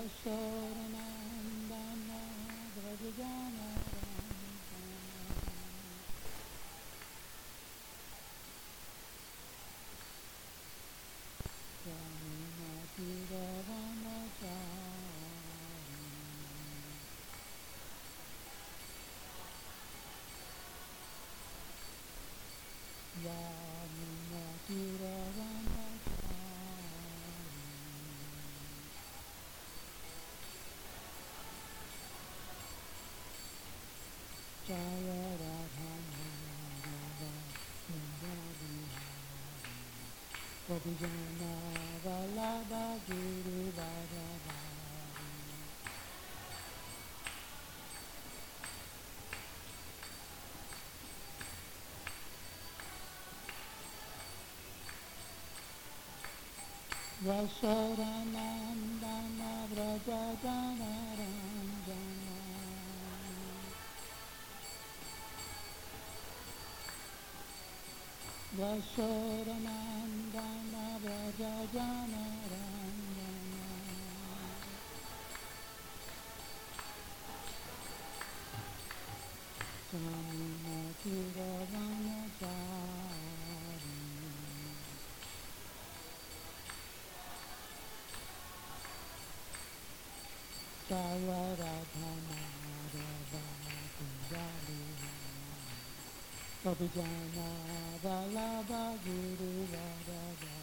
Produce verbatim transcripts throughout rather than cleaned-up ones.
Yashodanandana Vrajajana Jaya Radha Madhava Gopijana Vallabha Girivardhari Yashodanandana Vrajajana Ranjana Yashodanandana Vrajajana Ranjana Jaminatiravanachari Jaya Radha Madhava Kunjali Gopijana Vallabha Girivardhari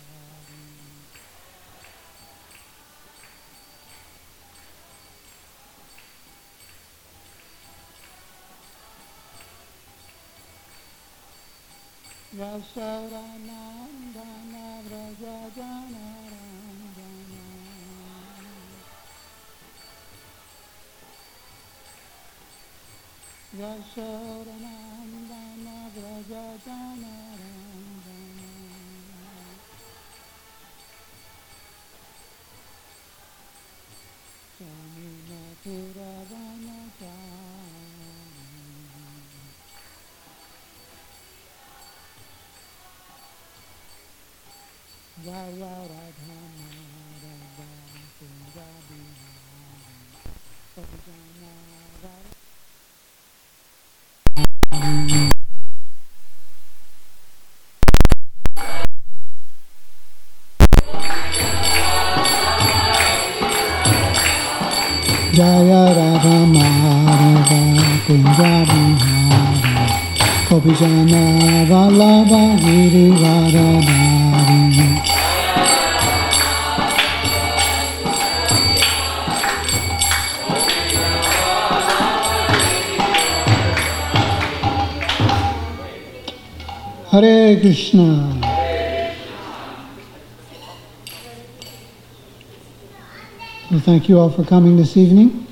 Yashodanandana Vrajajana Ranjana Yashodanandana Vrajajana Ranjana Jaminatiravanachari Jaya Radha Madhava Kunjali Gopijana Vallabha Jaya Radha Madhava Kunjali Gopijana Vallabha Girivardhari Hare Krishna. Well, thank you all for coming this evening.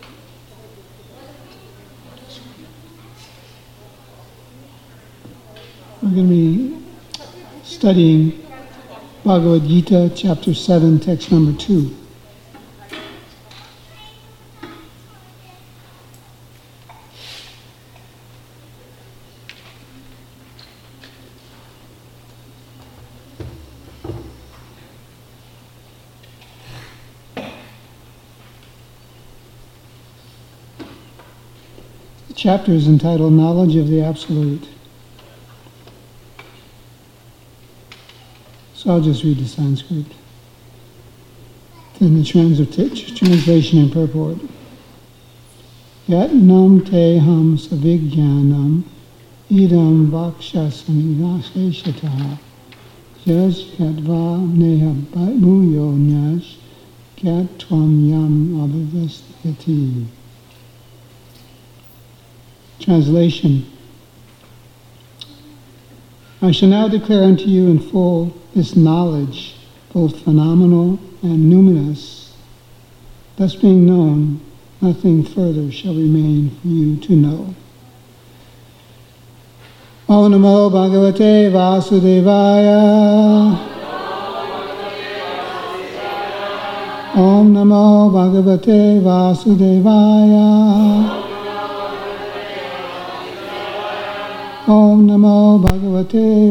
We're going to be studying Bhagavad Gita, chapter seven, text number two. The chapter is entitled Knowledge of the Absolute. So I'll just read the Sanskrit. Then the translation translation and purport. Yat nam te ham savijnanam idam vakshasami vaseshataha jas yadva neha bhuyo nyas kat tvam yam abhivastyati. Translation. I shall now declare unto you in full this knowledge, both phenomenal and numinous. Thus being known, nothing further shall remain for you to know. Om Namo Bhagavate Vasudevaya. Om Namo Bhagavate Vasudevaya. Om Namo Bhagavate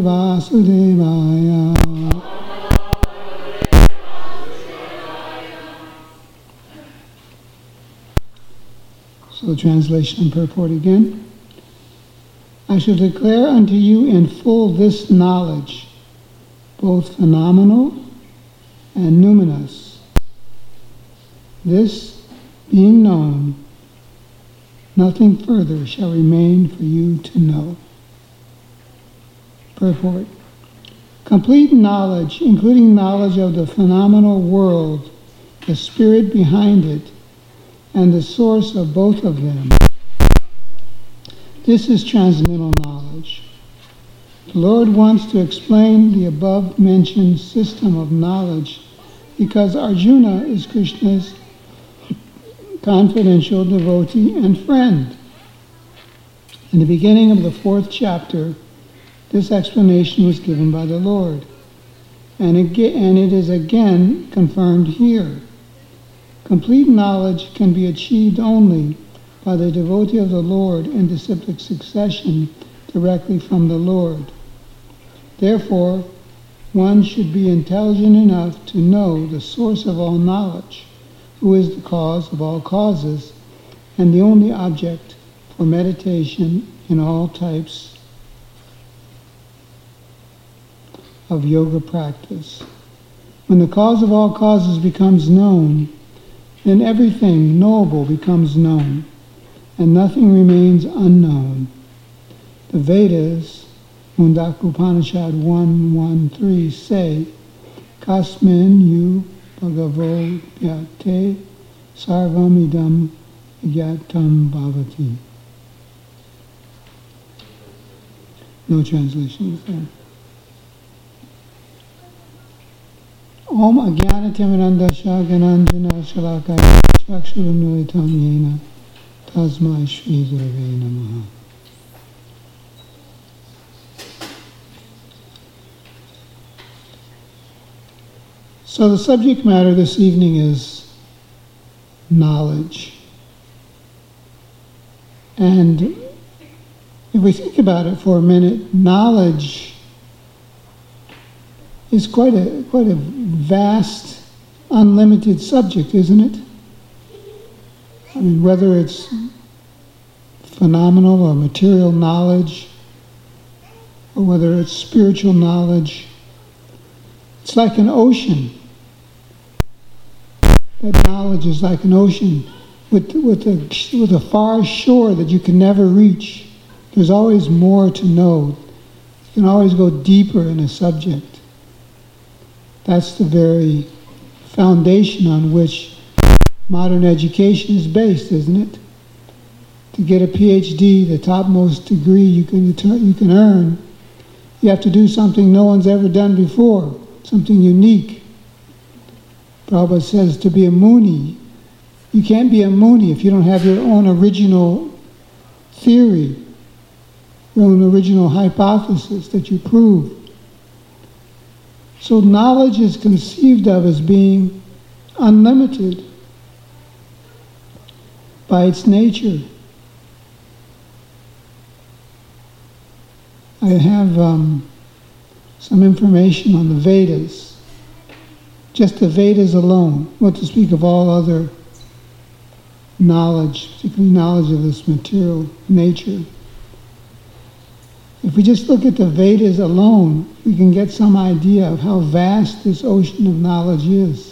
Vasudevaya. So translation and purport again. I shall declare unto you in full this knowledge, both phenomenal and numinous. This being known, nothing further shall remain for you to know. Purport. Complete knowledge, including knowledge of the phenomenal world, the spirit behind it, and the source of both of them. This is transcendental knowledge. The Lord wants to explain the above-mentioned system of knowledge because Arjuna is Krishna's confidential devotee and friend. In the beginning of the fourth chapter, this explanation was given by the Lord, and again, and it is again confirmed here. Complete knowledge can be achieved only by the devotee of the Lord in disciplic succession directly from the Lord. Therefore, one should be intelligent enough to know the source of all knowledge, who is the cause of all causes, and the only object for meditation in all types of yoga practice. When the cause of all causes becomes known, then everything knowable becomes known, and nothing remains unknown. The Vedas, Mundaka Upanishad one one three say, Kasmin yu bhagavo vyate sarvam idam gyatam bhavati. No translation there. Om Ajnanatimirandasya Gananjana Shalakaya Chakshurunuritam Yena Tasmai Shri Gurave Namaha. So the subject matter this evening is knowledge. And if we think about it for a minute, knowledge is quite a quite a vast, unlimited subject, isn't it? I mean, whether it's phenomenal or material knowledge, or whether it's spiritual knowledge, it's like an ocean. That knowledge is like an ocean with with a with a far shore that you can never reach. There's always more to know. You can always go deeper in a subject. That's the very foundation on which modern education is based, isn't it? To get a P H D, the topmost degree you can you can earn, you have to do something no one's ever done before, something unique. Prabhupada says to be a Muni, you can't be a Muni if you don't have your own original theory, your own original hypothesis that you prove. So knowledge is conceived of as being unlimited by its nature. I have um, some information on the Vedas, just the Vedas alone, not to speak of all other knowledge, particularly knowledge of this material nature. If we just look at the Vedas alone, we can get some idea of how vast this ocean of knowledge is.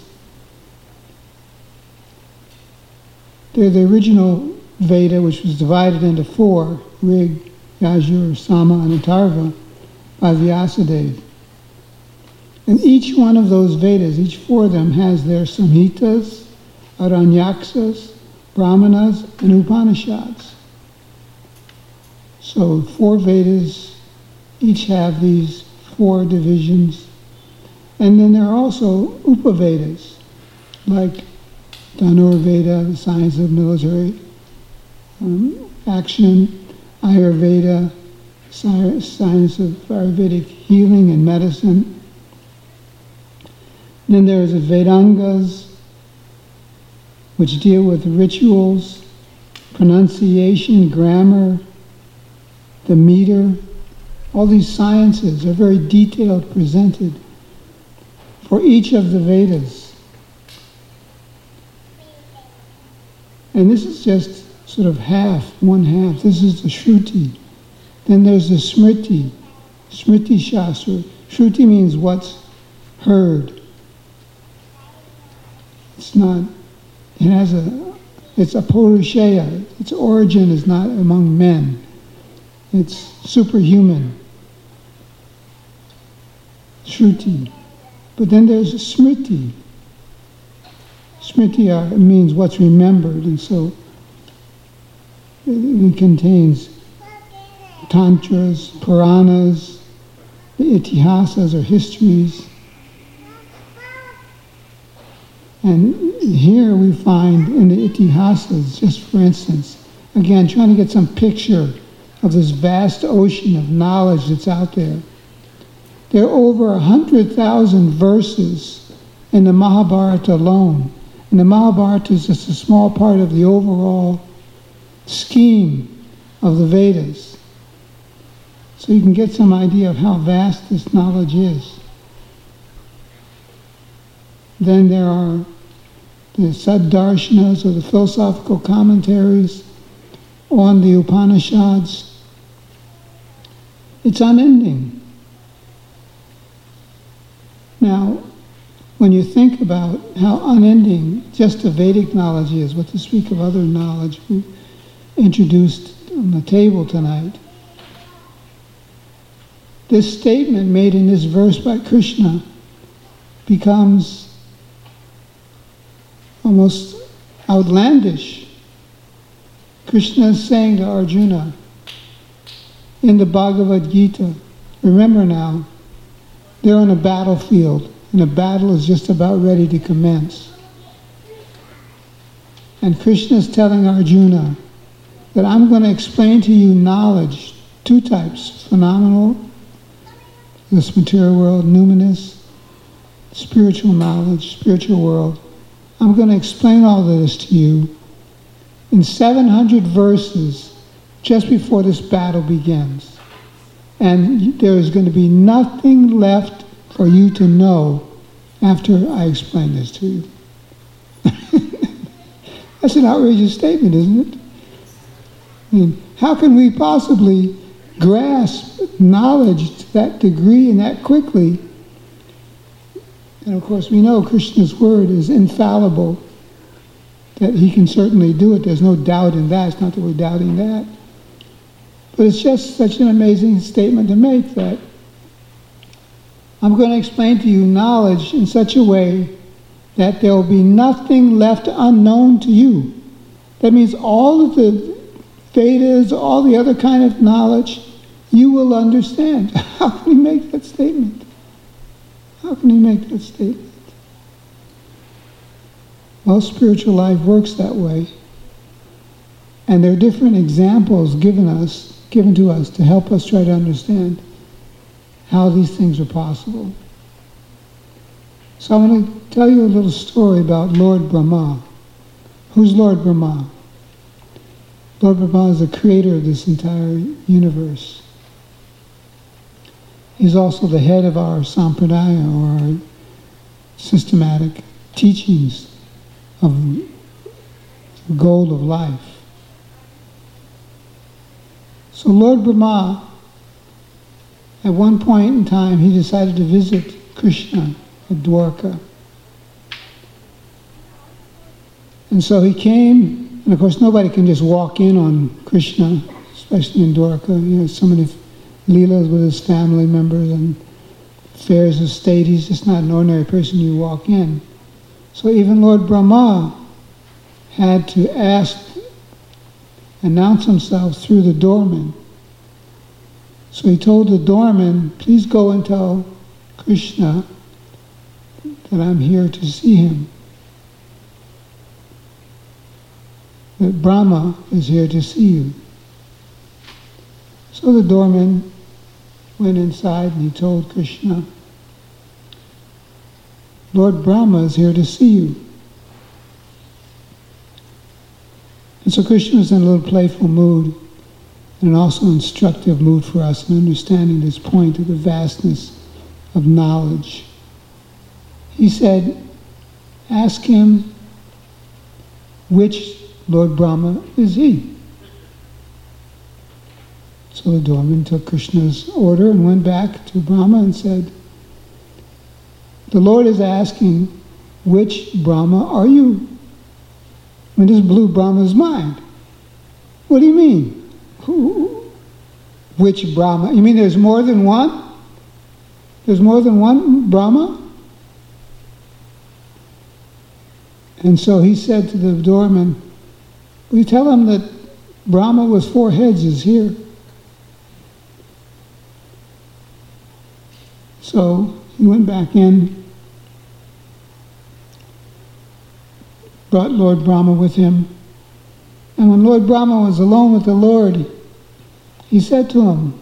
They're the original Veda, which was divided into four, Rig, Yajur, Sama, and Atharva, by Vyasadeva. And each one of those Vedas, each four of them, has their Samhitas, Aranyaksas, Brahmanas, and Upanishads. So four Vedas each have these four divisions. And then there are also Upavedas, like Dhanurveda, the science of military um, action, Ayurveda, science of Ayurvedic healing and medicine. Then there's the Vedangas, which deal with rituals, pronunciation, grammar, the meter. All these sciences are very detailed, presented for each of the Vedas. And this is just sort of half, one half. This is the Shruti. Then there's the Smriti, Smriti Shastra. Shruti means what's heard. It's not, it has a, it's a Purusheya. Its origin is not among men. It's superhuman. Shruti. But then there's Smriti. Smriti are, means what's remembered, and so it, it contains tantras, Puranas, the Itihasas or histories. And here we find in the Itihasas, just for instance, again, trying to get some picture of this vast ocean of knowledge that's out there. There are over one hundred thousand verses in the Mahabharata alone. And the Mahabharata is just a small part of the overall scheme of the Vedas. So you can get some idea of how vast this knowledge is. Then there are the Saddarshanas, or the philosophical commentaries on the Upanishads. It's unending. Now, when you think about how unending just the Vedic knowledge is, what to speak of other knowledge we introduced on the table tonight, this statement made in this verse by Krishna becomes almost outlandish. Krishna is saying to Arjuna in the Bhagavad Gita, remember now, they're on a battlefield, and the battle is just about ready to commence. And Krishna is telling Arjuna that I'm going to explain to you knowledge, two types, phenomenal, this material world, numinous, spiritual knowledge, spiritual world. I'm going to explain all of this to you in seven hundred verses just before this battle begins. And there is going to be nothing left for you to know after I explain this to you. That's an outrageous statement, isn't it? I mean, how can we possibly grasp knowledge to that degree and that quickly? And of course, we know Krishna's word is infallible, that he can certainly do it. There's no doubt in that. It's not that we're doubting that. But it's just such an amazing statement to make that I'm going to explain to you knowledge in such a way that there will be nothing left unknown to you. That means all of the Vedas, all the other kind of knowledge, you will understand. How can he make that statement? How can he make that statement? Well, spiritual life works that way. And there are different examples given us, given to us to help us try to understand how these things are possible. So I want to tell you a little story about Lord Brahma. Who's Lord Brahma? Lord Brahma is the creator of this entire universe. He's also the head of our sampradaya, or our systematic teachings of the goal of life. So Lord Brahma, at one point in time, he decided to visit Krishna at Dwarka. And so he came, and of course nobody can just walk in on Krishna, especially in Dwarka. You know, so many leelas with his family members and affairs of state. He's just not an ordinary person you walk in. So even Lord Brahma had to ask, announce himself through the doorman. So he told the doorman, please go and tell Krishna that I'm here to see him. That Brahma is here to see you. So the doorman went inside and he told Krishna, Lord Brahma is here to see you. And so Krishna was in a little playful mood, and also instructive mood for us in understanding this point of the vastness of knowledge. He said, ask him which Lord Brahma is he. So the doorman took Krishna's order and went back to Brahma and said, the Lord is asking, which Brahma are you? And this blew Brahma's mind. What do you mean? Who? Which Brahma? You mean there's more than one? There's more than one Brahma? And so he said to the doorman, will you tell him that Brahma with four heads is here? So he went back in, brought Lord Brahma with him. And when Lord Brahma was alone with the Lord, he said to him,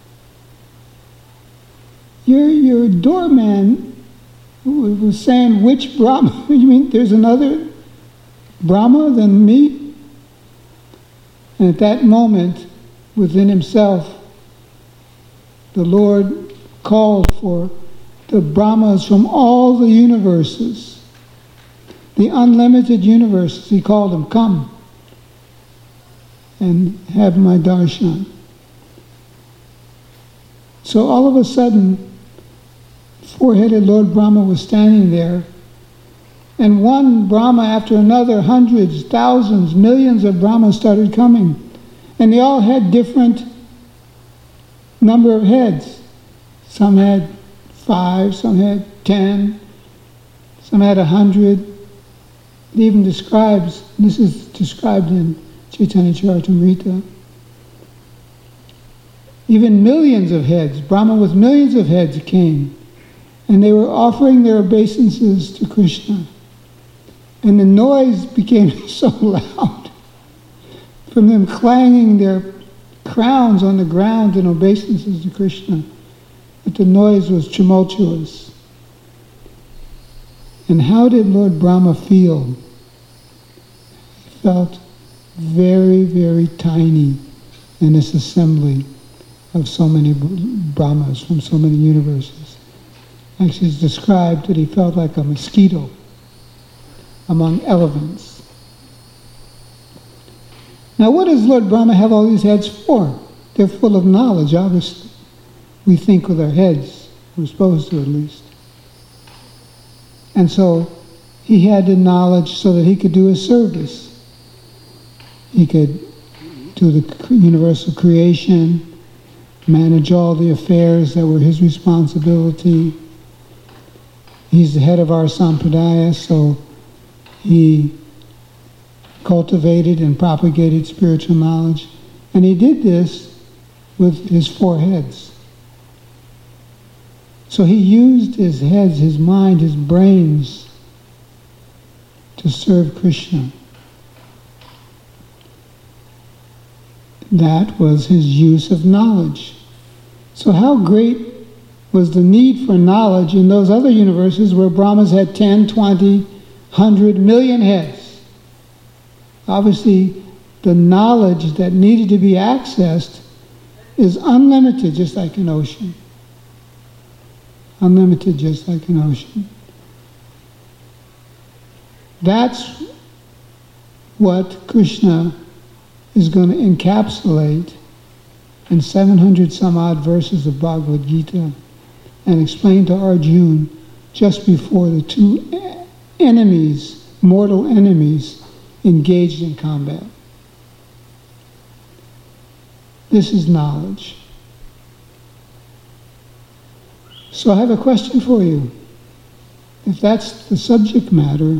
your, your doorman was saying, which Brahma? You mean there's another Brahma than me? And at that moment, within himself, the Lord called for the Brahmas from all the universes, the unlimited universes. He called them, come and have my darshan. So all of a sudden, four-headed Lord Brahma was standing there, and one Brahma after another, hundreds, thousands, millions of Brahmas started coming, and they all had different number of heads. Some had five, some had ten, some had a hundred. It even describes, this is described in Chaitanya Charitamrita, even millions of heads, Brahma with millions of heads came, and they were offering their obeisances to Krishna. And the noise became so loud from them clanging their crowns on the ground in obeisances to Krishna, that the noise was tumultuous. And how did Lord Brahma feel? He felt very, very tiny in this assembly of so many Brahmas from so many universes. Actually, it's described that he felt like a mosquito among elephants. Now, what does Lord Brahma have all these heads for? They're full of knowledge, obviously. We think with our heads, we're supposed to at least. And so he had the knowledge so that he could do his service. He could do the universal creation, manage all the affairs that were his responsibility. He's the head of our sampradaya, so he cultivated and propagated spiritual knowledge. And he did this with his four heads. So he used his heads, his mind, his brains to serve Krishna. That was his use of knowledge. So how great was the need for knowledge in those other universes where Brahmas had ten, twenty, one hundred million heads? Obviously, the knowledge that needed to be accessed is unlimited, just like an ocean. Unlimited, just like an ocean. That's what Krishna is going to encapsulate in seven hundred some odd verses of Bhagavad Gita and explain to Arjuna just before the two enemies, mortal enemies, engaged in combat. This is knowledge. So I have a question for you. If that's the subject matter,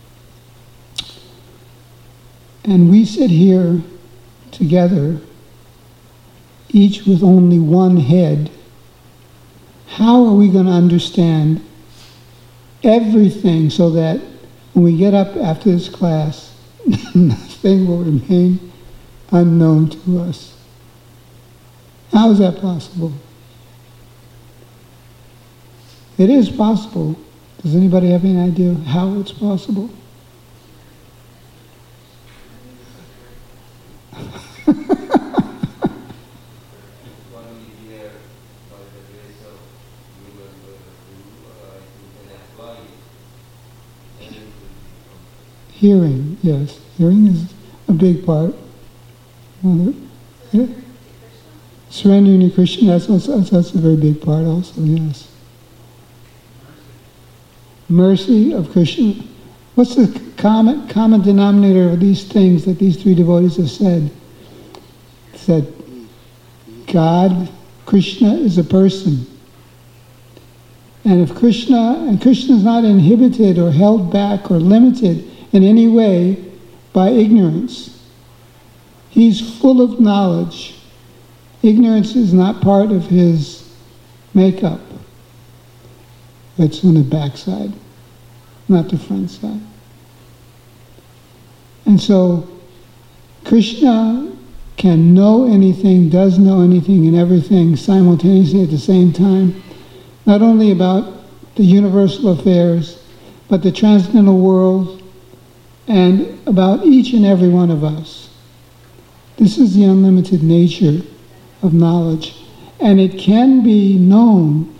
and we sit here together, each with only one head, how are we going to understand everything so that when we get up after this class, nothing will remain unknown to us? How is that possible? It is possible. Does anybody have any idea how it's possible? Hearing, yes. Hearing is a big part. Well, yeah. Surrendering to Krishna, that's, also, that's a very big part also, yes. Mercy of Krishna. What's the common, common denominator of these things that these three devotees have said? It's that God, Krishna, is a person. And if Krishna, and Krishna is not inhibited or held back or limited in any way by ignorance. He's full of knowledge. Ignorance is not part of his makeup. It's on the backside, not the front side. And so Krishna can know anything, does know anything and everything simultaneously at the same time, not only about the universal affairs, but the transcendental world and about each and every one of us. This is the unlimited nature of knowledge, and it can be known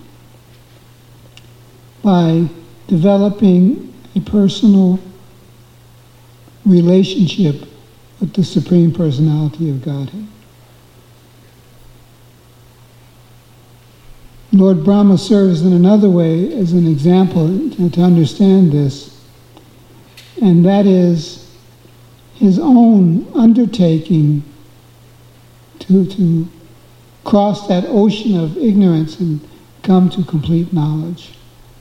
by developing a personal relationship with the Supreme Personality of Godhead. Lord Brahma serves in another way as an example to understand this, and that is his own undertaking to, to cross that ocean of ignorance and come to complete knowledge.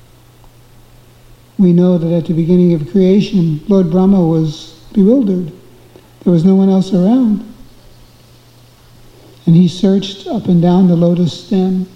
We know that at the beginning of creation, Lord Brahma was bewildered. There was no one else around. And he searched up and down the lotus stem.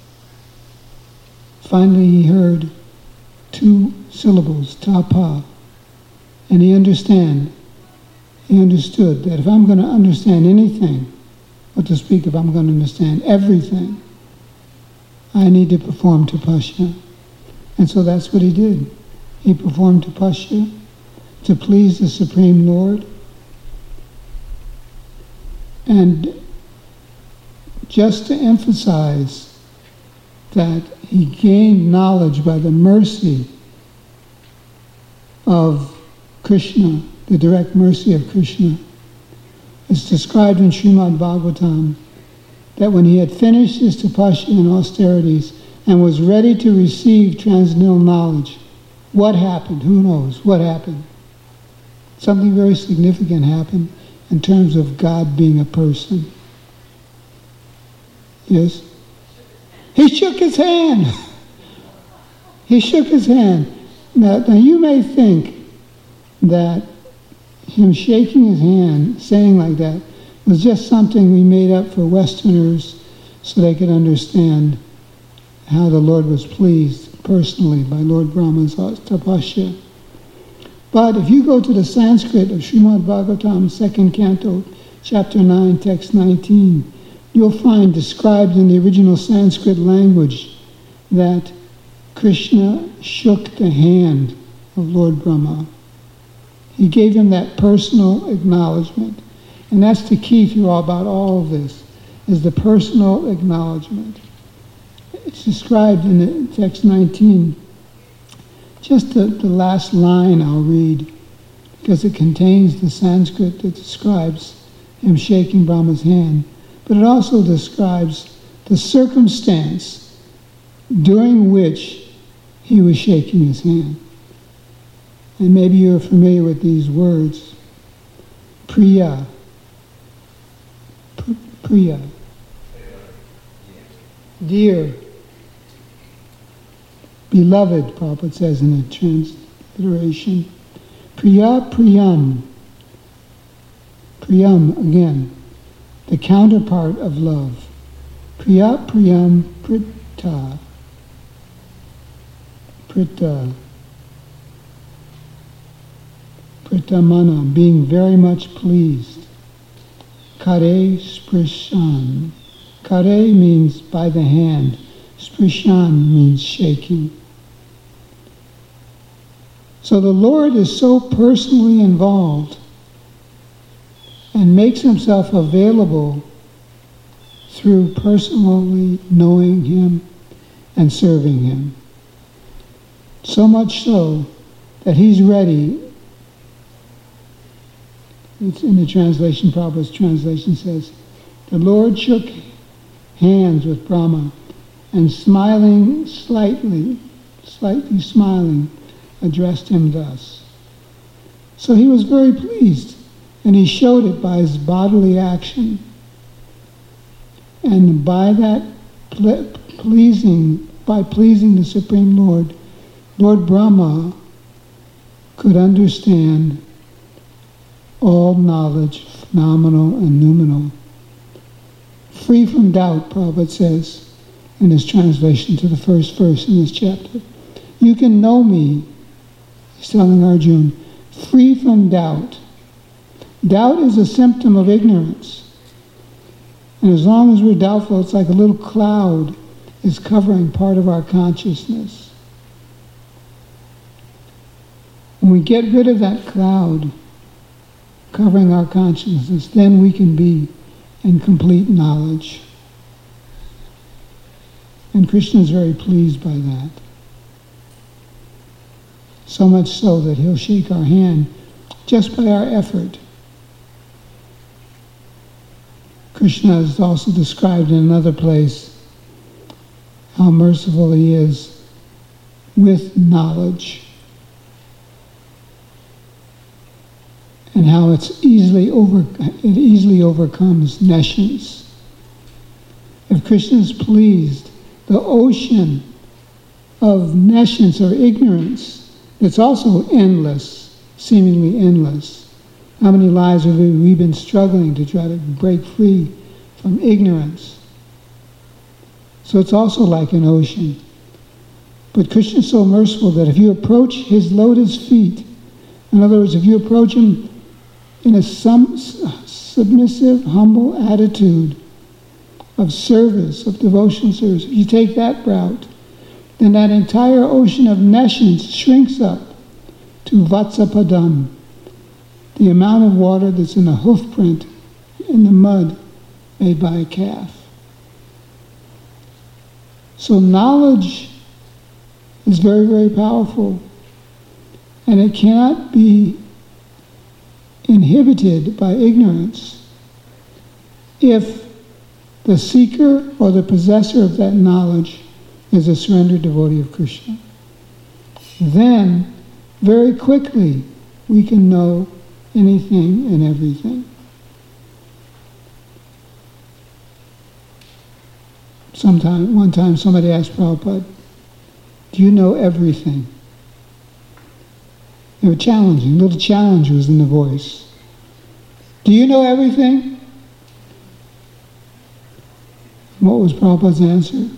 Finally he heard two syllables, tapa. And he understand, he understood that if I'm going to understand anything, what to speak of, I'm going to understand everything, I need to perform tapasya. And so that's what he did. He performed tapasya to please the Supreme Lord. And just to emphasize that he gained knowledge by the mercy of Krishna, the direct mercy of Krishna. It's described in Srimad Bhagavatam that when he had finished his tapasya and austerities and was ready to receive transcendental knowledge, what happened? Who knows? What happened? Something very significant happened in terms of God being a person. Yes? He shook his hand. He shook his hand. Now, now you may think that him shaking his hand, saying like that, was just something we made up for Westerners so they could understand how the Lord was pleased personally by Lord Brahma's tapasya. But if you go to the Sanskrit of Srimad Bhagavatam, second canto, chapter nine, text nineteen, you'll find described in the original Sanskrit language that Krishna shook the hand of Lord Brahma. He gave him that personal acknowledgement. And that's the key through all, about all of this, is the personal acknowledgement. It's described in the text nineteen. Just the, the last line I'll read, because it contains the Sanskrit that describes him shaking Brahma's hand. But it also describes the circumstance during which he was shaking his hand. And maybe you're familiar with these words. Priya. P- Priya. Dear. Beloved, Prabhupada says in the transliteration. Priya Priyam. Priyam, again, the counterpart of love. Priya Priyam Prita. Prita. Pritamana, being very much pleased. Kare Sprishan. Kare means by the hand. Sprishan means shaking. So the Lord is so personally involved and makes himself available through personally knowing him and serving him. So much so that he's ready it's in the translation, Prabhupada's translation says, the Lord shook hands with Brahma and smiling slightly, slightly smiling, addressed him thus. So he was very pleased, and he showed it by his bodily action. And by that ple- pleasing, by pleasing the Supreme Lord, Lord Brahma could understand all knowledge, phenomenal and noumenal. Free from doubt, Prabhupada says in his translation to the first verse in this chapter. You can know me, he's telling Arjuna, free from doubt. Doubt is a symptom of ignorance. And as long as we're doubtful, it's like a little cloud is covering part of our consciousness. When we get rid of that cloud covering our consciousness, then we can be in complete knowledge. And Krishna is very pleased by that. So much so that he'll shake our hand just by our effort. Krishna is also described in another place how merciful he is with knowledge, and how it's easily over it easily overcomes nescience. If Krishna is pleased, the ocean of nescience or ignorance, it's also endless, seemingly endless. How many lives have we been struggling to try to break free from ignorance? So it's also like an ocean. But Krishna is so merciful that if you approach his lotus feet, in other words, if you approach him in a sum, submissive, humble attitude of service, of devotional service, if you take that route, then that entire ocean of nescience shrinks up to vatsapadam, the amount of water that's in a hoof print in the mud made by a calf. So knowledge is very, very powerful, and it cannot be inhibited by ignorance if the seeker or the possessor of that knowledge is a surrendered devotee of Krishna. Then, very quickly, we can know anything and everything. Sometime, one time somebody asked Prabhupada, do you know everything? They were challenging, a little challenge was in the voice. Do you know everything? What was Prabhupada's answer?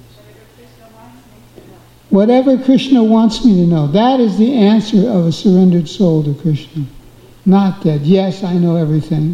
Whatever Krishna wants me to know. That is the answer of a surrendered soul to Krishna. Not that, yes, I know everything.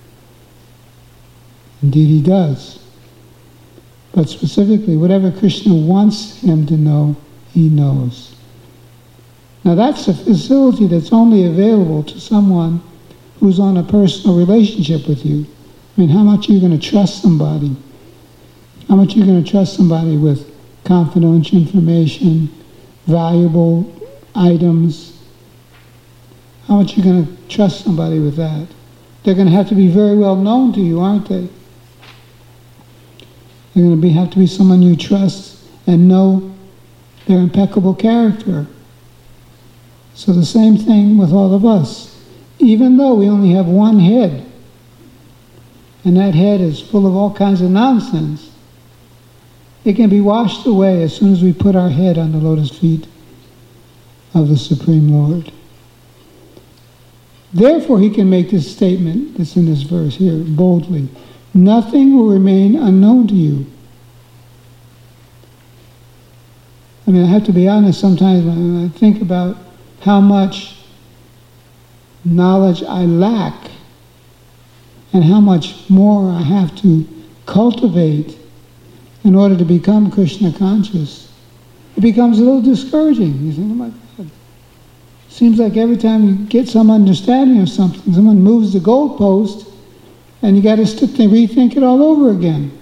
Indeed he does. But specifically, whatever Krishna wants him to know, he knows. Now that's a facility that's only available to someone who's on a personal relationship with you. I mean, how much are you going to trust somebody? How much are you going to trust somebody with confidential information, valuable items? How much are you going to trust somebody with that? They're going to have to be very well known to you, aren't they? They're going to be, have to be someone you trust and know their impeccable character. So the same thing with all of us. Even though we only have one head, and that head is full of all kinds of nonsense, it can be washed away as soon as we put our head on the lotus feet of the Supreme Lord. Therefore, he can make this statement that's in this verse here, boldly. Nothing will remain unknown to you. I mean, I have to be honest, sometimes when I think about how much knowledge I lack and how much more I have to cultivate in order to become Krishna conscious, it becomes a little discouraging. You think, oh my God. Seems like every time you get some understanding of something, someone moves the goalpost, and you got to st- rethink it all over again.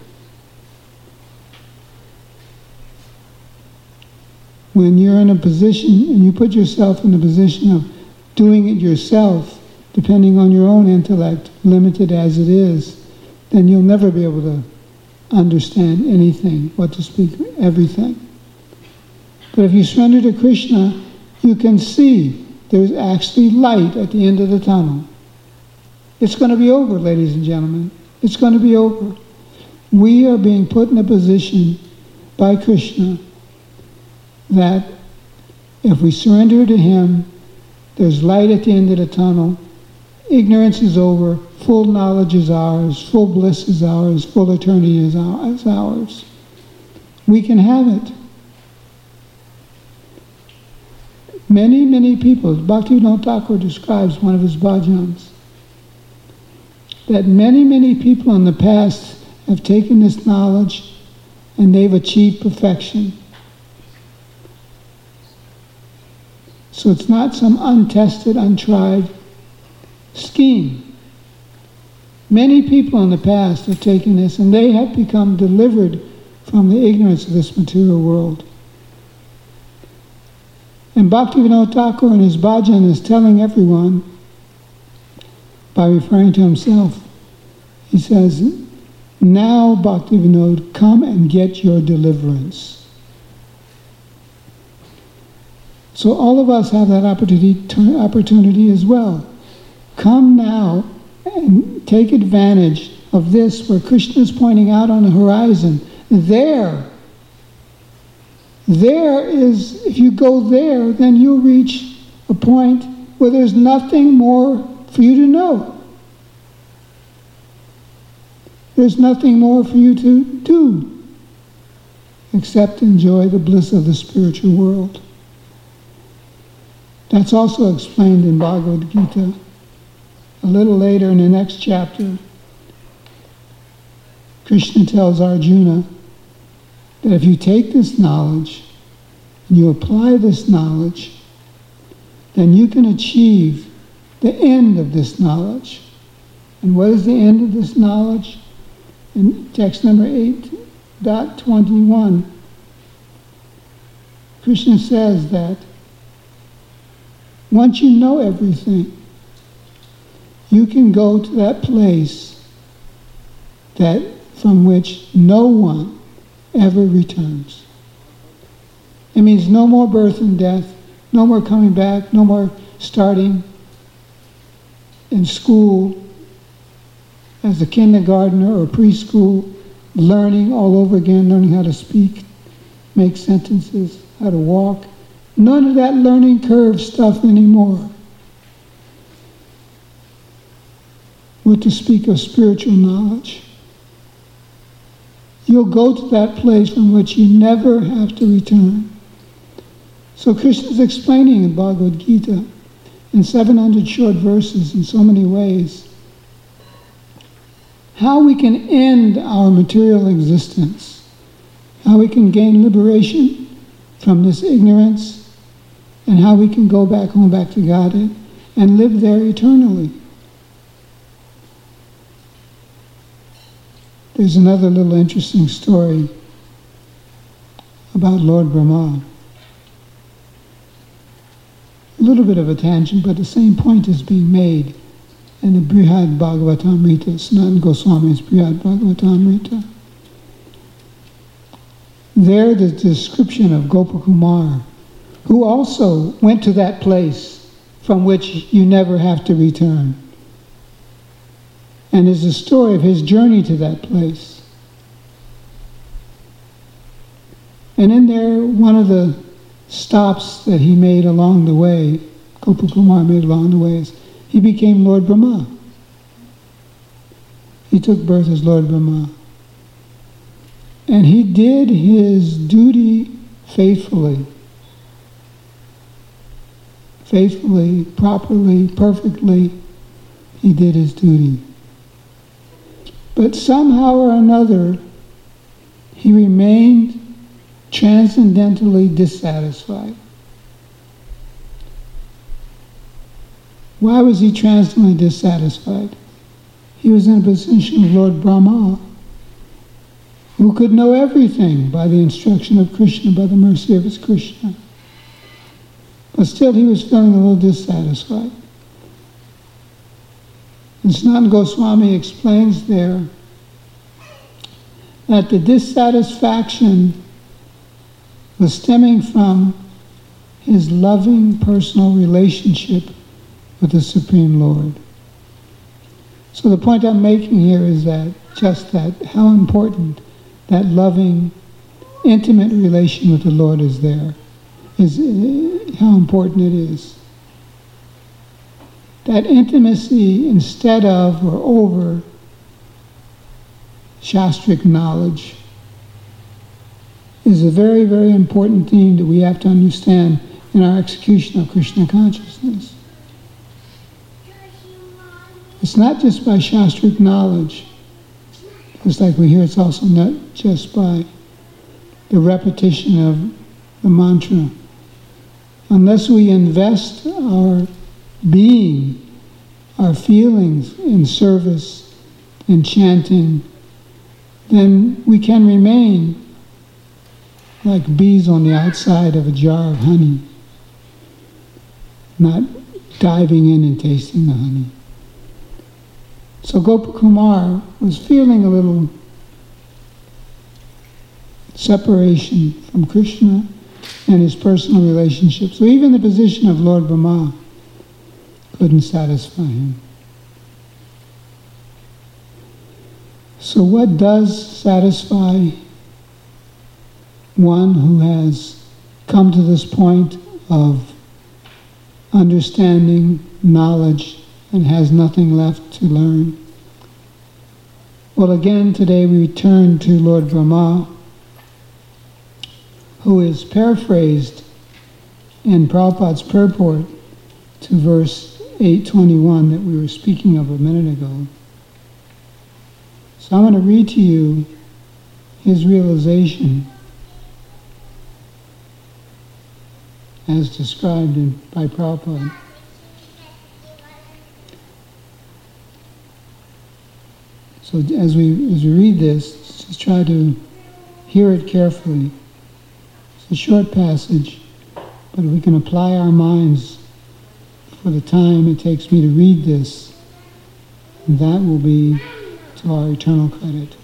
When you're in a position, and you put yourself in a position of doing it yourself, depending on your own intellect, limited as it is, then you'll never be able to understand anything, what to speak, everything. But if you surrender to Krishna, you can see there's actually light at the end of the tunnel. It's going to be over, ladies and gentlemen. It's going to be over. We are being put in a position by Krishna that if we surrender to him, there's light at the end of the tunnel. Ignorance is over. Full knowledge is ours. Full bliss is ours. Full eternity is ours. We can have it. Many, many people, Bhaktivinoda Thakur describes one of his bhajans, that many, many people in the past have taken this knowledge and they've achieved perfection. So it's not some untested, untried scheme. Many people in the past have taken this and they have become delivered from the ignorance of this material world. And Bhaktivinoda Thakur in his bhajan is telling everyone, by referring to himself, he says, now Bhaktivinoda, come and get your deliverance. So all of us have that opportunity, opportunity as well. Come now and take advantage of this where Krishna is pointing out on the horizon. There, there is, if you go there, then you'll reach a point where there's nothing more for you to know. There's nothing more for you to do except enjoy the bliss of the spiritual world. That's also explained in Bhagavad Gita. A little later in the next chapter, Krishna tells Arjuna that if you take this knowledge and you apply this knowledge, then you can achieve the end of this knowledge. And what is the end of this knowledge? In text number eight point twenty-one, Krishna says that once you know everything, you can go to that place that from which no one ever returns. It means no more birth and death, no more coming back, no more starting in school as a kindergartner or preschool, learning all over again, learning how to speak, make sentences, how to walk. None of that learning curve stuff anymore. We're to speak of spiritual knowledge. You'll go to that place from which you never have to return. So Krishna is explaining in Bhagavad Gita in seven hundred short verses in so many ways how we can end our material existence, how we can gain liberation from this ignorance, and how we can go back home, back to Godhead, and live there eternally. There's another little interesting story about Lord Brahma. A little bit of a tangent, but the same point is being made in the Brihad Bhagavatamrita, Sanatana Goswami's Brihad Bhagavatamrita. There, the description of Gopakumar, who also went to that place from which you never have to return. And is a story of his journey to that place. And in there, one of the stops that he made along the way, Gopakumar made along the way, is he became Lord Brahma. He took birth as Lord Brahma. And he did his duty faithfully. Faithfully, properly, perfectly, he did his duty. But somehow or another, he remained transcendently dissatisfied. Why was he transcendently dissatisfied? He was in a position of Lord Brahma, who could know everything by the instruction of Krishna, by the mercy of his Krishna. But still he was feeling a little dissatisfied. And Sanatana Goswami explains there that the dissatisfaction was stemming from his loving personal relationship with the Supreme Lord. So the point I'm making here is that just that, how important that loving, intimate relation with the Lord is there, is uh, how important it is. That intimacy instead of or over Shastric knowledge is a very, very important theme that we have to understand in our execution of Krishna consciousness. It's not just by Shastric knowledge. Just like we hear, it's also not just by the repetition of the mantra. Unless we invest our being, our feelings in service, in chanting, then we can remain like bees on the outside of a jar of honey, not diving in and tasting the honey. So Gopakumar was feeling a little separation from Krishna and his personal relationship. So even the position of Lord Brahma couldn't satisfy him. So what does satisfy one who has come to this point of understanding, knowledge, and has nothing left to learn? Well, again, today we turn to Lord Brahma, who is paraphrased in Prabhupada's purport to verse eight twenty-one that we were speaking of a minute ago. So I'm going to read to you his realization as described in, by Prabhupada. So as we as we read this, just try to hear it carefully. It's a short passage, but we can apply our minds for the time it takes me to read this, and that will be to our eternal credit.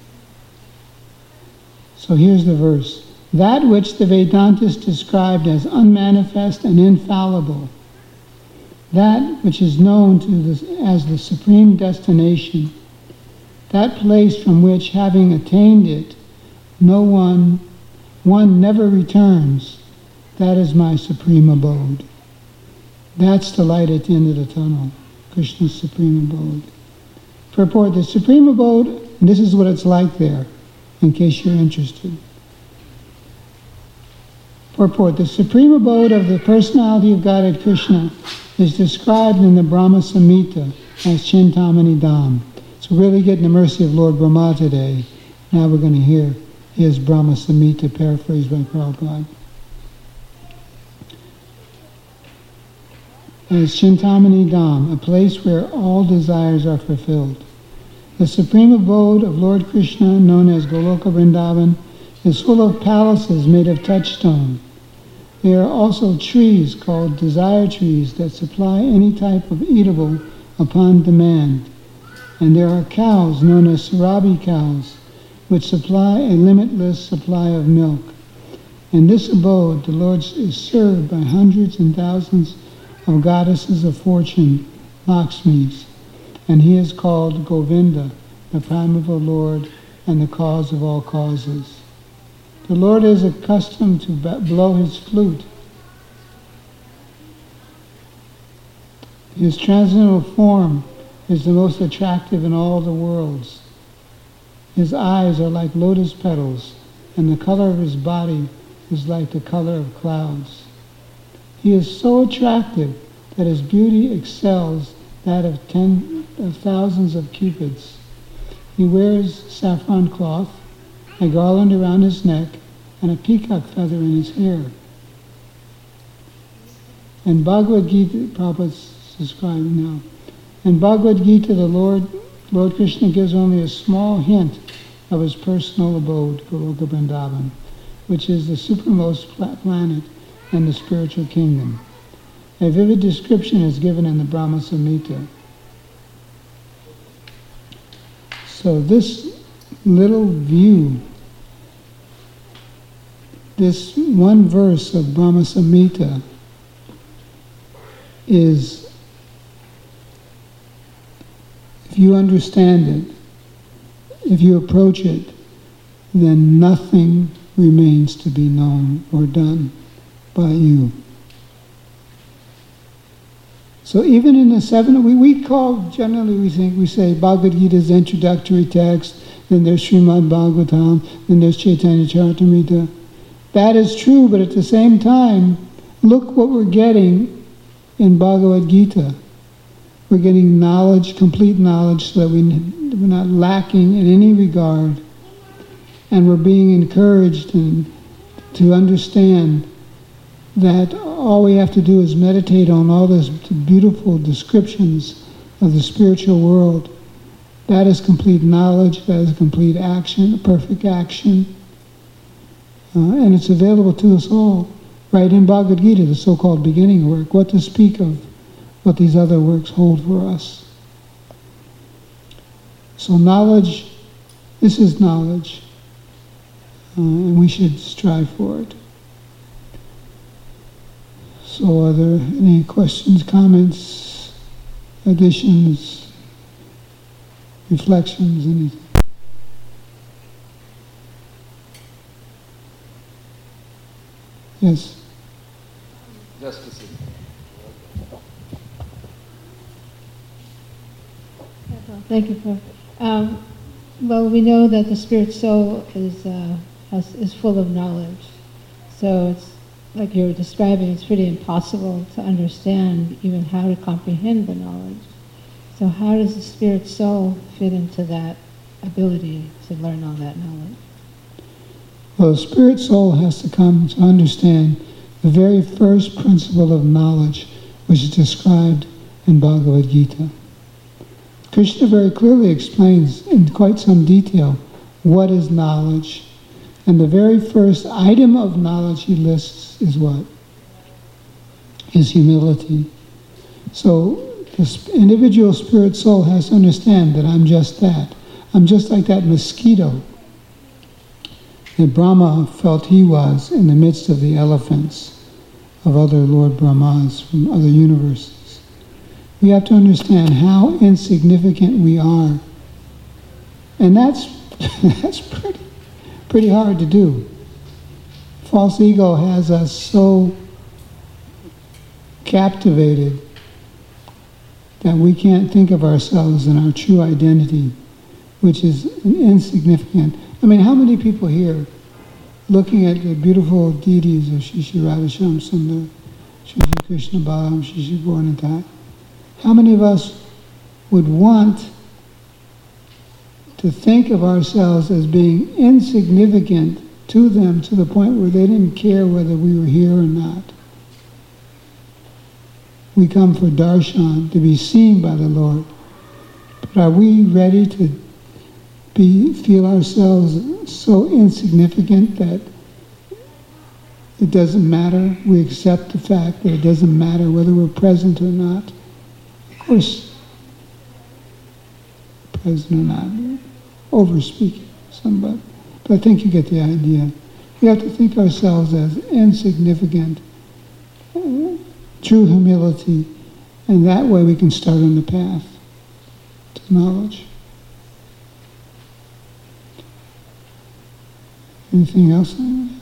So here's the verse. That which the Vedantists described as unmanifest and infallible, that which is known to the, as the supreme destination, that place from which, having attained it, no one, one never returns, that is my supreme abode. That's the light at the end of the tunnel, Krishna's supreme abode. Purport, the supreme abode, and this is what it's like there, in case you're interested. Purport, the supreme abode of the personality of Godhead Krishna is described in the Brahma Samhita as Chintamani Dham. So really getting the mercy of Lord Brahma today. Now we're going to hear his Brahma Samhita paraphrased by Prabhupada. As Chintamani Dham, a place where all desires are fulfilled. The supreme abode of Lord Krishna, known as Goloka Vrindavan, is full of palaces made of touchstone. There are also trees called desire trees that supply any type of eatable upon demand. And there are cows known as Sarabi cows, which supply a limitless supply of milk. In this abode, the Lord is served by hundreds and thousands of goddesses of fortune, Lakshmis, and he is called Govinda, the primeval Lord and the cause of all causes. The Lord is accustomed to blow his flute. His transcendental form is the most attractive in all the worlds. His eyes are like lotus petals, and the color of his body is like the color of clouds. He is so attractive that his beauty excels that of ten of thousands of cupids. He wears saffron cloth, a garland around his neck, and a peacock feather in his hair. In Bhagavad Gita, Prabhupada's describing now, in Bhagavad Gita, the Lord, Lord Krishna gives only a small hint of his personal abode, Goloka Vrindavan, which is the supermost planet in the spiritual kingdom. A vivid description is given in the Brahma Samhita. So this little view, this one verse of Brahma Samhita is, if you understand it, if you approach it, then nothing remains to be known or done by you. So even in the seven, we, we call, generally we think, we say Bhagavad Gita's introductory text, then there's Srimad Bhagavatam, then there's Chaitanya Charitamrita. That is true, but at the same time, look what we're getting in Bhagavad Gita. We're getting knowledge, complete knowledge, so that we, we're not lacking in any regard. And we're being encouraged and to understand that all we have to do is meditate on all those beautiful descriptions of the spiritual world. That is complete knowledge, that is complete action, perfect action. Uh, and it's available to us all, right in Bhagavad Gita, the so-called beginning work. What to speak of what these other works hold for us. So knowledge, this is knowledge, uh, and we should strive for it. So are there any questions, comments, additions, reflections, anything? Yes? Just a second. Thank you for. Um, well, we know that the spirit soul is uh, has, is full of knowledge, so it's like you were describing. It's pretty impossible to understand even how to comprehend the knowledge. So, how does the spirit soul fit into that ability to learn all that knowledge? Well, the spirit soul has to come to understand the very first principle of knowledge, which is described in Bhagavad Gita. Krishna very clearly explains in quite some detail what is knowledge. And the very first item of knowledge he lists is what? Is humility. So the individual spirit soul has to understand that I'm just that. I'm just like that mosquito that Brahma felt he was in the midst of the elephants of other Lord Brahmas from other universes. We have to understand how insignificant we are. And that's that's pretty pretty hard to do. False ego has us so captivated that we can't think of ourselves in our true identity, which is insignificant. I mean, how many people here, looking at the beautiful deities of Shri Shri Radhasham Sundar, Shri Shri Krishna Balam, Shri Shri Gauranitai, how many of us would want to think of ourselves as being insignificant to them to the point where they didn't care whether we were here or not? We come for darshan, to be seen by the Lord. But are we ready to be feel ourselves so insignificant that it doesn't matter? We accept the fact that it doesn't matter whether we're present or not. Of course, present or not, over-speaking somebody. But I think you get the idea. We have to think ourselves as insignificant, uh, true humility, and that way we can start on the path to knowledge. Anything else?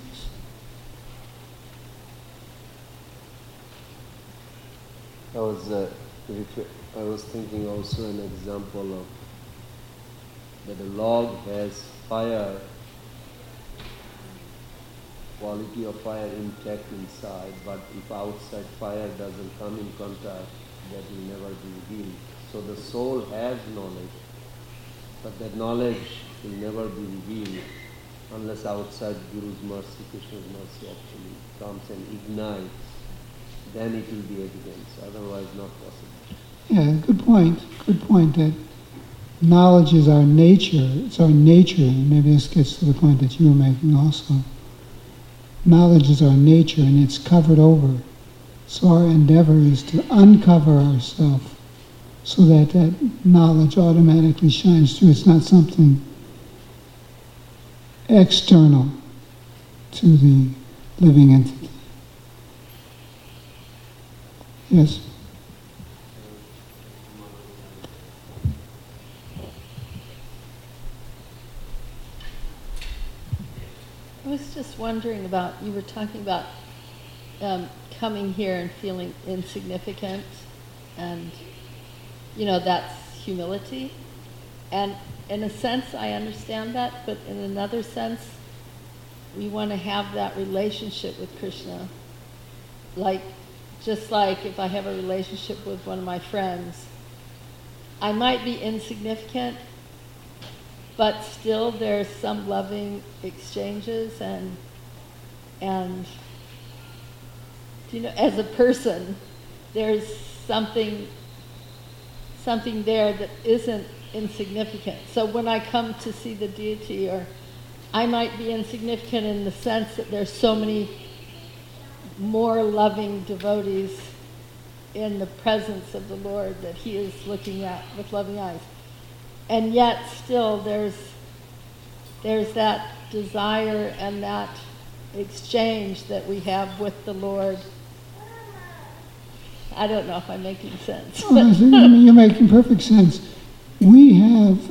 I was, uh, I was thinking also an example of that a log has fire, quality of fire intact inside, but if outside fire doesn't come in contact, that will never be revealed. So the soul has knowledge, but that knowledge will never be revealed unless outside Guru's mercy, Krishna's mercy actually comes and ignites. Then it will be evidence, otherwise not possible. Yeah, good point. Good point that knowledge is our nature. It's our nature, and maybe this gets to the point that you were making also. Knowledge is our nature, and it's covered over. So our endeavor is to uncover ourselves so that that knowledge automatically shines through. It's not something external to the living entity. Yes? I was just wondering about, you were talking about um, coming here and feeling insignificant, and, you know, that's humility. And in a sense, I understand that, but in another sense, we want to have that relationship with Krishna. Like, just like if I have a relationship with one of my friends, I might be insignificant, but still there's some loving exchanges, and, and, you know, as a person, there's something, something there that isn't insignificant. So when I come to see the deity, or I might be insignificant in the sense that there's so many more loving devotees in the presence of the Lord that he is looking at with loving eyes. And yet still there's there's that desire and that exchange that we have with the Lord. I don't know if I'm making sense. Oh, I think you're making perfect sense. We have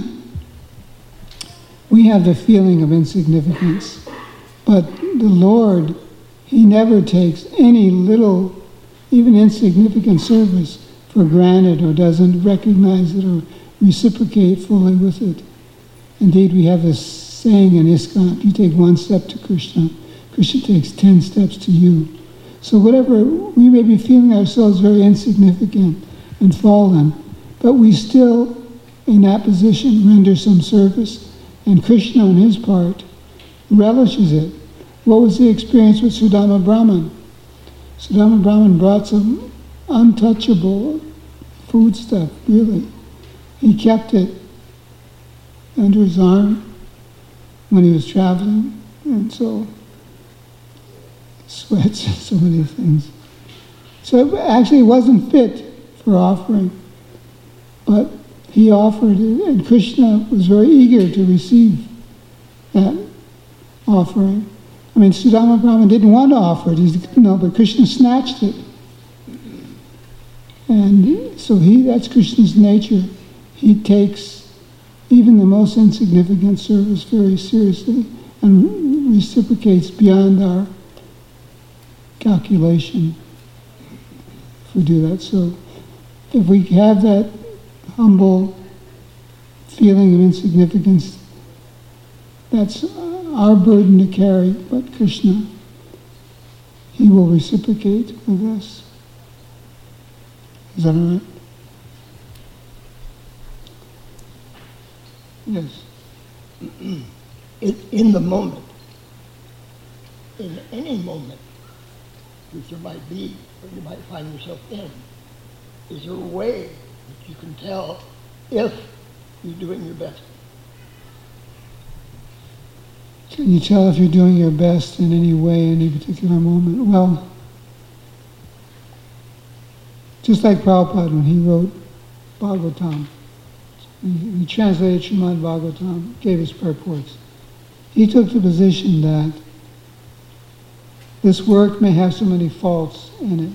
we have the feeling of insignificance, but the Lord, he never takes any little, even insignificant service for granted, or doesn't recognize it or reciprocate fully with it. Indeed, we have this saying in ISKCON, if you take one step to Krishna, Krishna takes ten steps to you. So whatever, we may be feeling ourselves very insignificant and fallen, but we still, in that position, render some service. And Krishna, on his part, relishes it. What was the experience with Sudama Brahman? Sudama Brahman brought some untouchable food stuff, really. He kept it under his arm when he was traveling, and so sweats, so many things. So actually it wasn't fit for offering, but he offered it, and Krishna was very eager to receive that offering. I mean, Sudama Brahman didn't want to offer it, he, no, but Krishna snatched it. And so he, that's Krishna's nature. He takes even the most insignificant service very seriously and reciprocates beyond our calculation if we do that. So if we have that humble feeling of insignificance, that's our burden to carry, but Krishna, he will reciprocate with us. Is that all right? Yes. In, in the moment, in any moment which there might be, or you might find yourself in, is there a way that you can tell if you're doing your best? Can you tell if you're doing your best in any way, any particular moment? Well, just like Prabhupada when he wrote Bhagavatam, he, he translated Srimad Bhagavatam, gave his purports. He took the position that this work may have so many faults in it,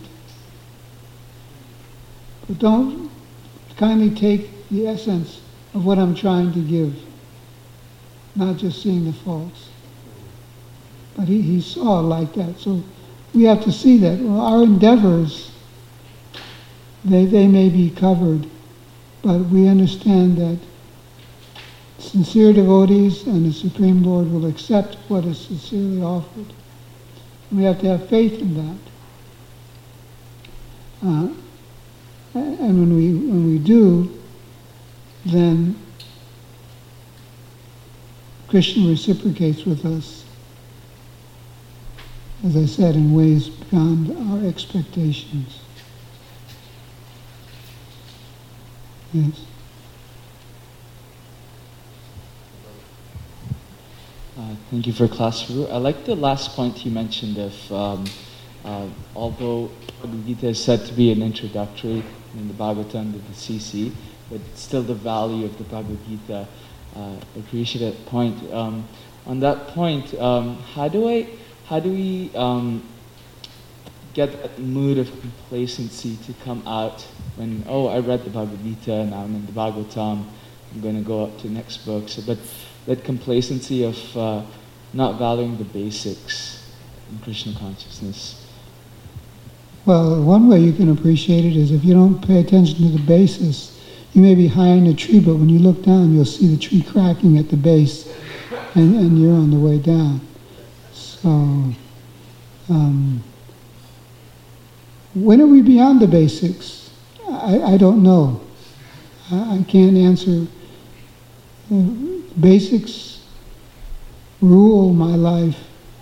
but don't kindly take the essence of what I'm trying to give, not just seeing the faults. But he, he saw it like that. So we have to see that. Well, our endeavors, they, they may be covered, but we understand that sincere devotees and the Supreme Lord will accept what is sincerely offered. We have to have faith in that. Uh, and when we when we do, then Krishna reciprocates with us, as I said, in ways beyond our expectations. Yes. Uh, thank you for class, Guru. I like the last point you mentioned of um, Uh, although Bhagavad Gita is said to be an introductory in the Bhagavatam to the C C, but still the value of the Bhagavad Gita, uh, appreciate that point. Um, on that point, um, how do I, how do we um, get that mood of complacency to come out when, oh, I read the Bhagavad Gita, now I'm in the Bhagavatam, I'm going to go up to the next book. So, but that complacency of uh, not valuing the basics in Krishna consciousness. Well, one way you can appreciate it is if you don't pay attention to the basis, you may be high in a tree, but when you look down, you'll see the tree cracking at the base, and, and you're on the way down. So, um, when are we beyond the basics? I, I don't know. I, I can't answer. Uh, basics rule my life.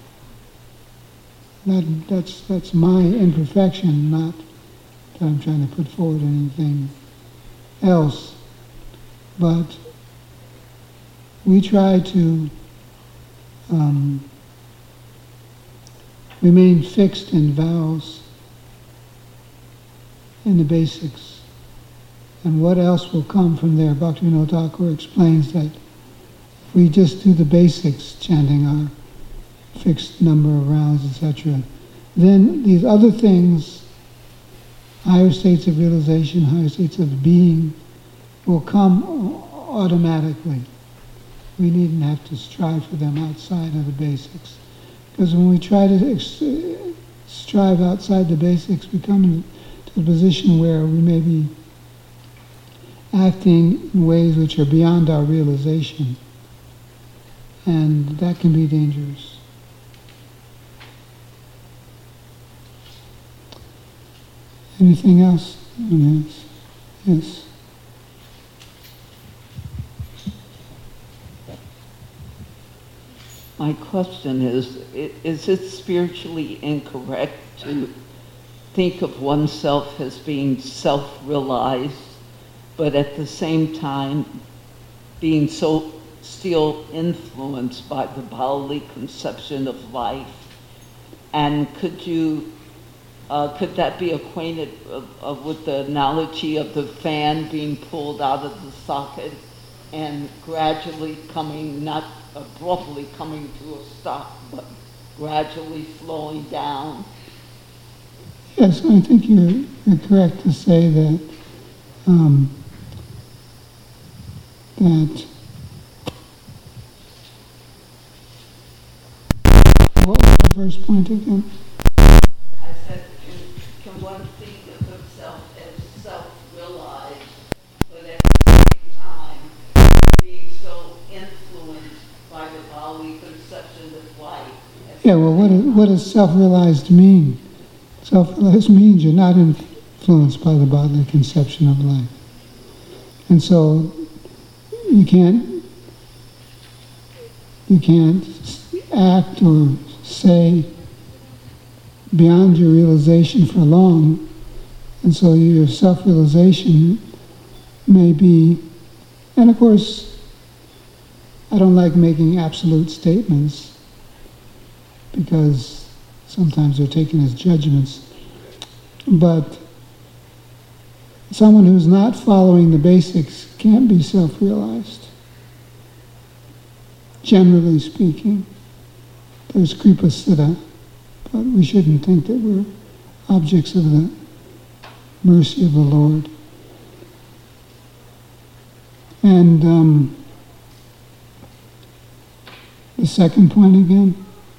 That, that's, that's my imperfection, not that I'm trying to put forward anything else. But we try to um, remain fixed in vows, in the basics. And what else will come from there? Bhaktivinoda Thakur explains that if we just do the basics, chanting our fixed number of rounds, et cetera, then these other things, higher states of realization, higher states of being, will come automatically. We needn't have to strive for them outside of the basics. Because when we try to ex- strive outside the basics, we come into a position where we may be acting in ways which are beyond our realization. And that can be dangerous. Anything else? Yes. Yes. My question is, is it spiritually incorrect to think of oneself as being self-realized, but at the same time being so still influenced by the bodily conception of life? And could you, uh, could that be acquainted of, of, with the analogy of the fan being pulled out of the socket and gradually coming, not abruptly coming to a stop, but gradually slowing down? Yes, I think you're, you're correct to say that um, that what was the first point again? I said, can, can one think of himself as self-realized, but at the same time being so influenced by the bodily conception of life? Yeah, well, what, is, what does self-realized mean? Self-realized means you're not influenced by the bodily conception of life. And so you can't you can't act or say beyond your realization for long. And so your self-realization may be, and of course, I don't like making absolute statements because sometimes they're taken as judgments. But someone who's not following the basics can't be self-realized. Generally speaking, there's kripa siddha, but we shouldn't think that we're objects of the mercy of the Lord. And um, the second point again?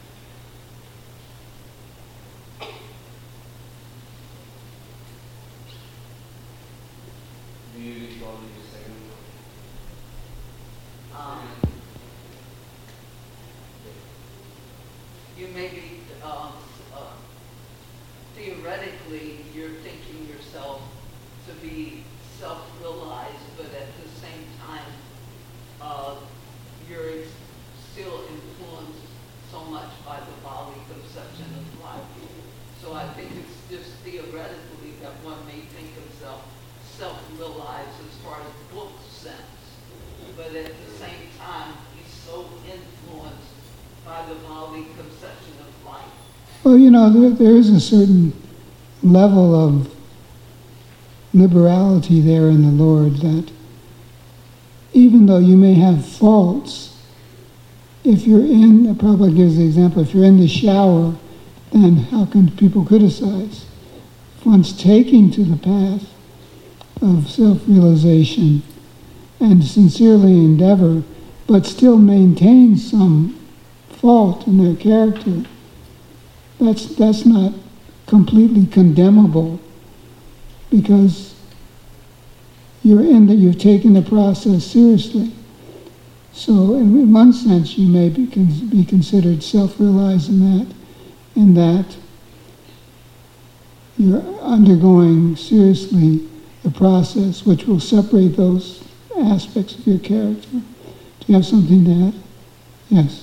You may be, uh, uh, theoretically, you're thinking yourself to be self-realized, but at the same time, uh, you're still influenced so much by the bodily conception of life. So I think it's just theoretically that one may think himself self-realized as far as book sense, but at the same time, he's so influenced by the bodily conception of life. Well, you know, there, there is a certain level of liberality there in the Lord that even though you may have faults, if you're in, Prabhupada gives the example, if you're in the shower, then how can people criticize? If one's taking to the path of self-realization and sincerely endeavor, but still maintain some fault in their character, that's that's not completely condemnable, because you're in that you've taken the process seriously. So in, in one sense, you may be, con- be considered self-realized in that, in that you're undergoing seriously the process which will separate those aspects of your character. Do you have something to add? Yes.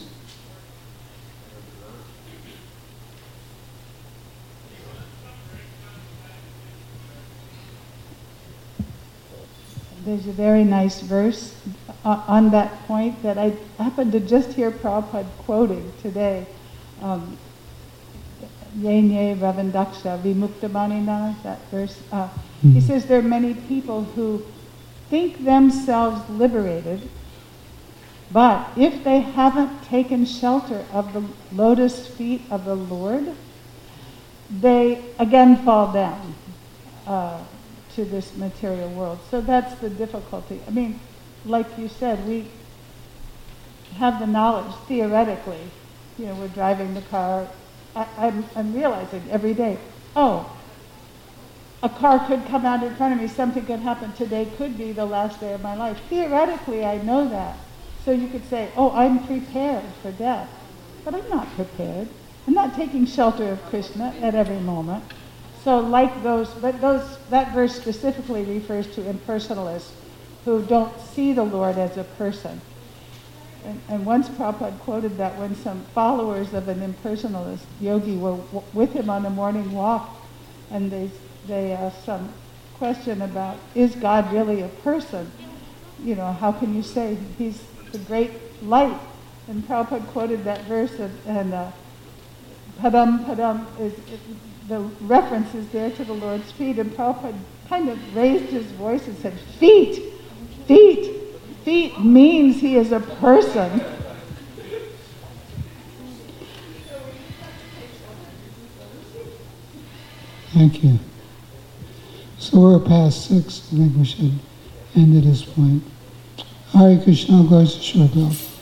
There's a very nice verse on that point that I happened to just hear Prabhupada quoting today. Um, Yenye Ravandaksha Vimuktamanina, that verse. Uh, mm-hmm. He says there are many people who think themselves liberated, but if they haven't taken shelter of the lotus feet of the Lord, they again fall down uh, to this material world. So that's the difficulty. I mean, like you said, we have the knowledge theoretically. You know, we're driving the car. I, I'm, I'm realizing every day, oh, a car could come out in front of me, something could happen. Today could be the last day of my life. Theoretically, I know that. So you could say, oh, I'm prepared for death. But I'm not prepared. I'm not taking shelter of Krishna at every moment. So like those, but those, that verse specifically refers to impersonalists who don't see the Lord as a person. And, and once Prabhupada quoted that when some followers of an impersonalist yogi were w- with him on a morning walk, and they they asked some question about, is God really a person? You know, how can you say he's the great light? And Prabhupada quoted that verse, and, and uh, padam padam is, it, the reference is there to the Lord's feet, and Prabhupada kind of raised his voice and said, feet, feet. Feet means he is a person. Thank you. So we're past six. I think we should end at this point. Hare Krishna, glories to Shri Prabhupada.